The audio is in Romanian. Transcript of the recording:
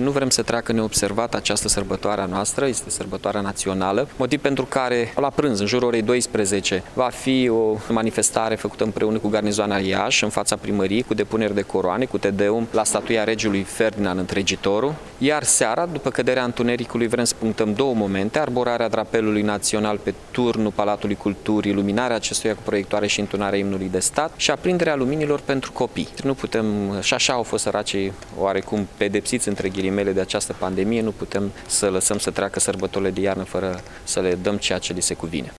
nu vrem să treacă neobservat această sărbătoare a noastră, este sărbătoarea națională, motiv pentru care la prânz, în jurul orei 12, va fi o manifestare făcută împreună cu garnizoana Iași, în fața primăriei, cu depuneri de coroane, cu Tedeum, la statuia regelui Ferdinand Întregitorul, iar seara, după căderea întunericului, vrem să punctăm două momente: arborarea drapelului național pe turnul Palatului Culturii, iluminarea acestuia cu proiectoare și întunarea imnului de stat și aprinderea luminilor pentru copii. Nu putem, și așa au fost săracii oarecum pedepsiți între ghilimele de această pandemie, nu putem să lăsăm să treacă sărbătorile de iarnă fără să le dăm ceea ce li se cuvine.